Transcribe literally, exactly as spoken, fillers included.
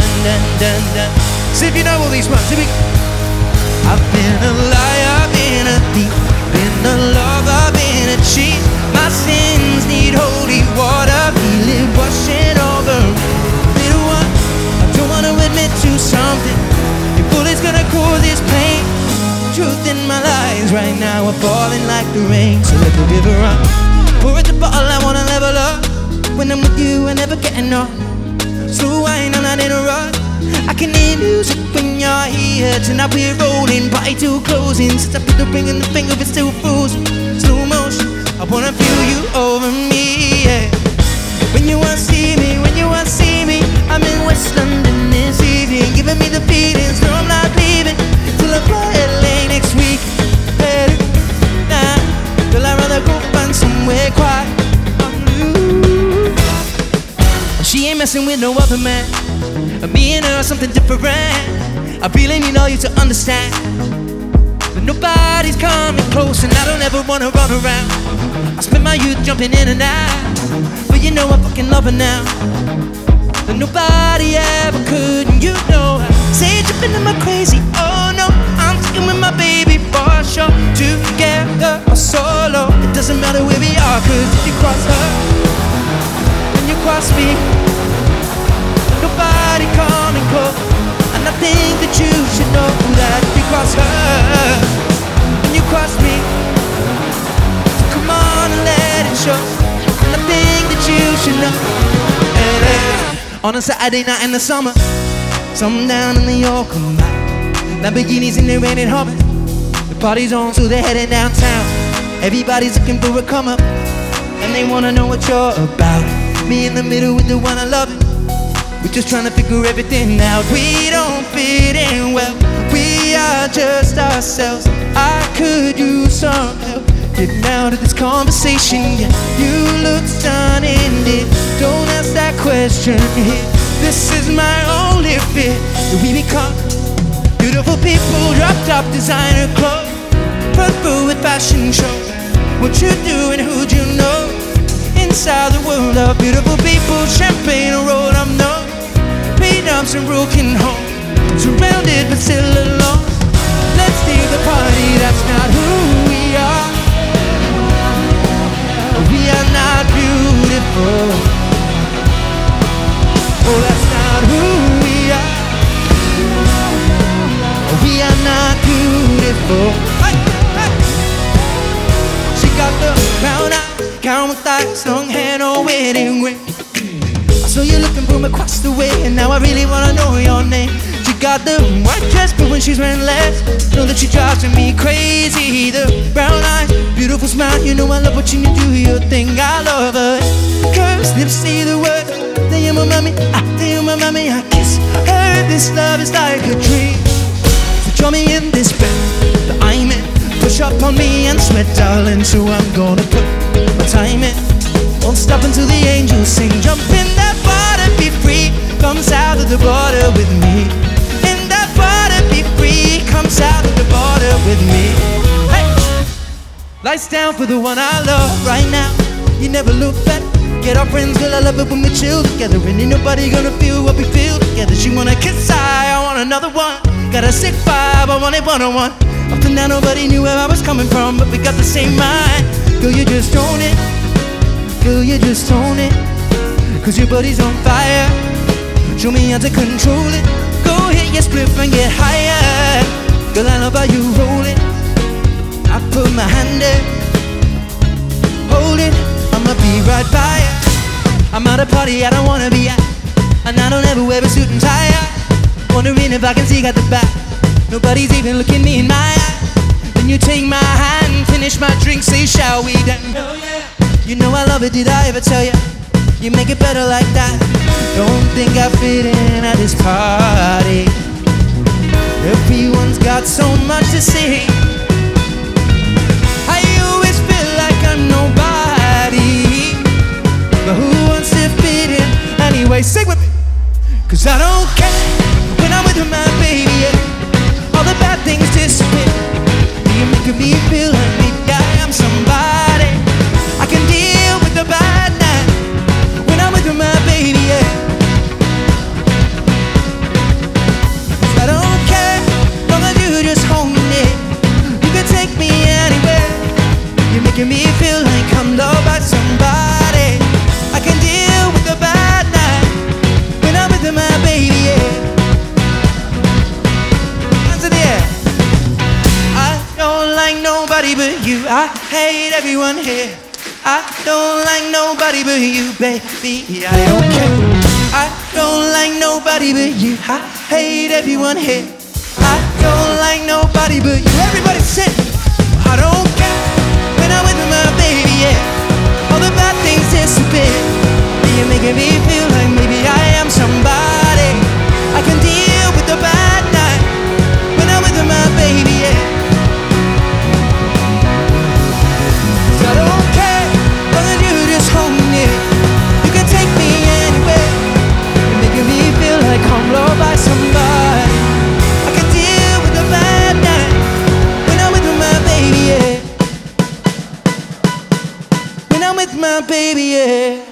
dun, dun, dun, dun. See if you know all these ones. Here we go. I've been a liar, I've been a thief, been a lover, I've been a cheat. My sins need holy water, feel it washing over me. Little one, I don't wanna admit to something. Your bullet's gonna cause this pain. Truth in my lies right now are falling like the rain. So let the river run. Pour at the bottle, I wanna level up. When I'm with you, I never get enough. Slow wine, I'm not in a rush. I can hear music when you're here. Tonight we're rolling, party till closing. Since I put the ring in the finger, it's still frozen. Slow motion, I wanna feel you over me, yeah. When you wanna see me, when you wanna see me, I'm in West London this evening, giving me the feelings. No, I'm not leaving till I fly L A next week. Hey, nah, girl, I'd rather go find somewhere quiet. She ain't messing with no other man. Me and her are something different. I really need all you to understand. But nobody's coming close, and I don't ever wanna run around. I spend my youth jumping in and out, but you know I fucking love her now. But nobody ever could, and you know I say jumping in my crazy. Oh no, I'm sticking with my baby for sure. Together or solo, it doesn't matter where we are, 'cause if you cross her and you cross me, nobody coming close. And I think that you should know that if you cross her and you cross me, so come on and let it show. And I think that you should know. Hey, hey. On a Saturday night in the summer, some down in the York, Lamborghinis in the rain and humming. The party's on, so they're heading downtown. Everybody's looking for a come up, and they wanna know what you're about. Me in the middle with the one I love. We're just trying to figure everything out. We don't fit in well, we are just ourselves. I could use some help getting out of this conversation. Yeah, you look stunning, dear. Don't ask that question here. This is my only fear, that we become beautiful people, drop top designer clothes, run through with fashion shows. What you do and who'd you know? Inside the world of beautiful people, champagne and roll up no. Prenups and broken homes, surrounded but still alone. Let's leave the party, that's not who we are. We are not beautiful. Oh, that's not who we are. We are not beautiful. Hey, hey. She got the brown eyes, caramel thighs, long hair, no wedding ring. So you're looking from across the way, and now I really wanna know your name. She got the white dress, but when she's wearing less, know that she drives me crazy. The brown eyes, beautiful smile, you know I love watching you do your thing. I love her. Curves, lips say the word. They are my mommy, I, they are my mommy. I kiss her. This love is like a dream. So join me in this bed that I'm in. Push up on me and sweat, darling. So I'm gonna put my time in. Won't stop until the angels sing. Jump in that water, be free. Come south of the border with me. In that water, be free. Come south of the border with me. Hey! Lights down for the one I love right now. You never look back. Get our friends, girl, I love it when we chill together. And ain't nobody gonna feel what we feel together. She wanna kiss, I, I want another one. Got a sick vibe, I want it one-on-one. Up and down, nobody knew where I was coming from, but we got the same mind. Girl, you just own it. Girl, you just own it. Cause your body's on fire. Show me how to control it. Go hit your split and get higher. Girl, I love how you roll it. I put my hand there. Hold it, I'ma be right by ya. I'm at a party I don't wanna be at, and I don't ever wear a suit and tie. Wondering if I can see out the back. Nobody's even looking me in my eye. Then you take my hand, finish my drink, say shall we then? Oh yeah. You know I love it, did I ever tell ya? You make it better like that. Don't think I fit in at this party. Everyone's got so much to say. I always feel like I'm nobody, but who wants to fit in anyway? Sing with me. Cause I don't care when I'm with my baby, yeah. All the bad things disappear. You're making me feel like maybe I am somebody. I can deal with the bad night when I'm with my baby, yeah. nobody but you. I hate everyone here. I don't like nobody but you, baby. I don't care. I don't like nobody but you. I hate everyone here. I don't like nobody but you. Everybody say, I don't care when I'm with my baby, yeah. All the bad things disappear. You're making me feel like maybe I am somebody. I can deal with the bad night when I'm with my baby, yeah. 'Cause I don't care long as you just hold me near. You can take me anywhere. You're making me feel like I'm loved by somebody. I can deal with the bad night when I'm with my baby, yeah. When I'm with my baby, yeah.